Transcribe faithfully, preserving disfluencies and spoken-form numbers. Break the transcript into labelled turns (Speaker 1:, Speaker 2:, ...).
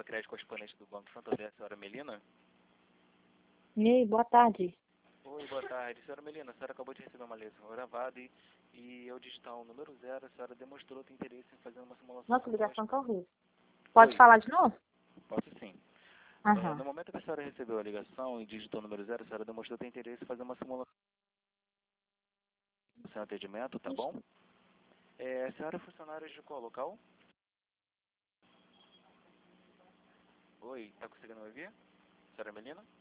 Speaker 1: Alfa Crédito correspondente do Banco Santander, a senhora Melina?
Speaker 2: E aí, boa tarde.
Speaker 1: Oi, boa tarde. Senhora Melina, a senhora acabou de receber uma ligação gravada e, e eu digitar o número zero, a senhora demonstrou ter interesse em fazer uma simulação.
Speaker 2: Nossa, a
Speaker 1: conosco.
Speaker 2: ligação tá horrível. Pode
Speaker 1: Oi.
Speaker 2: falar de novo?
Speaker 1: Posso sim. No,
Speaker 2: Aham.
Speaker 1: no momento que a senhora recebeu a ligação e digitou o número zero, a senhora demonstrou ter interesse em fazer uma simulação sem atendimento, tá bom? É, a senhora é funcionária de qual local? Oi, tá conseguindo me ouvir? Senhora Melina?